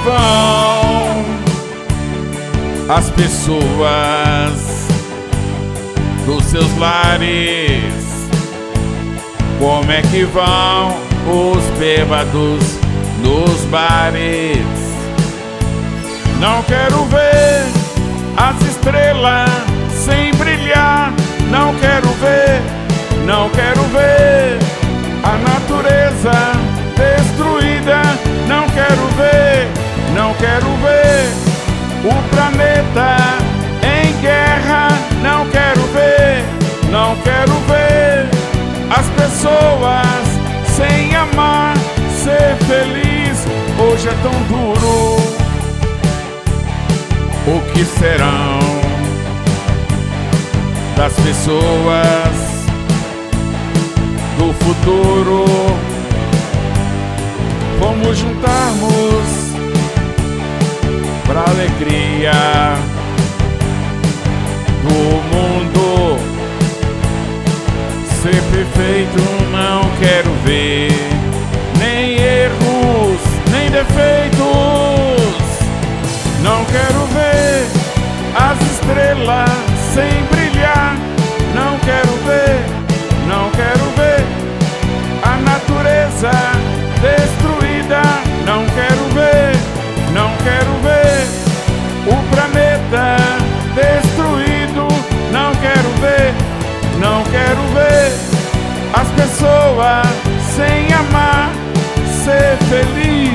vão as pessoas dos seus lares? Como é que vão os bêbados nos bares? Não quero ver as estrelas sem brilhar. Não quero ver a natureza destruída. Não quero ver o planeta em guerra. Não quero ver as pessoas sem amar. Ser feliz hoje é tão duro. O que serão das pessoas do futuro? Vamos juntarmos pra alegria do mundo. Ser perfeito não quero ver, nem erros, nem defeitos. Não quero ver as estrelas sem brilhar. Não quero ver a natureza destruída. Não quero ver o planeta destruído. Não quero ver as pessoas sem amar. Ser feliz.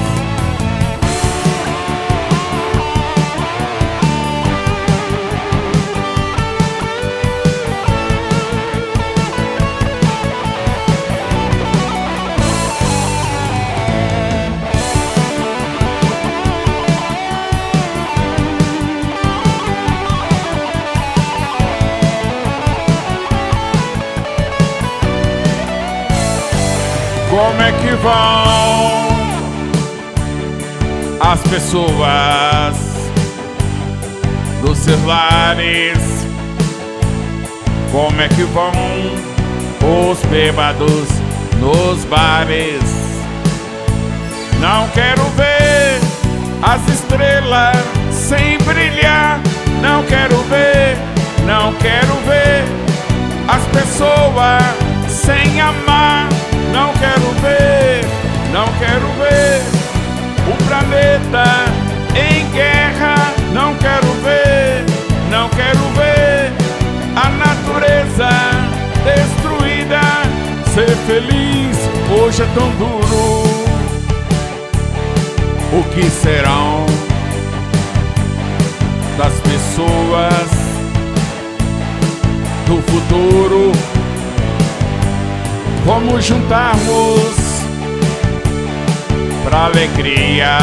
Como é que vão as pessoas dos seus lares? Como é que vão os bêbados nos bares? Não quero ver as estrelas sem brilhar. Não quero ver as pessoas sem amar. Não quero ver o planeta em guerra. Não quero ver a natureza destruída. Ser feliz hoje é tão duro. O que serão das pessoas do futuro? Vamos juntarmos pra alegria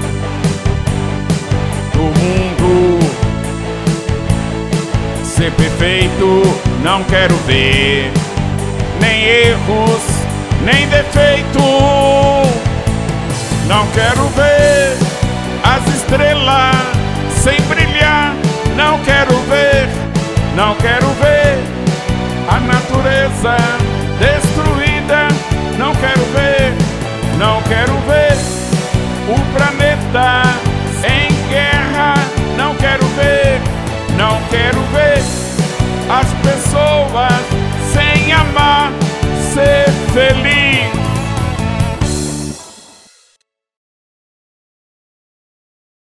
do mundo. Ser perfeito não quero ver, nem erros, nem defeito. Não quero ver as estrelas sem brilhar. Não quero ver a natureza destruída. Não quero ver o planeta em guerra. Não quero ver as pessoas sem amar. Ser feliz.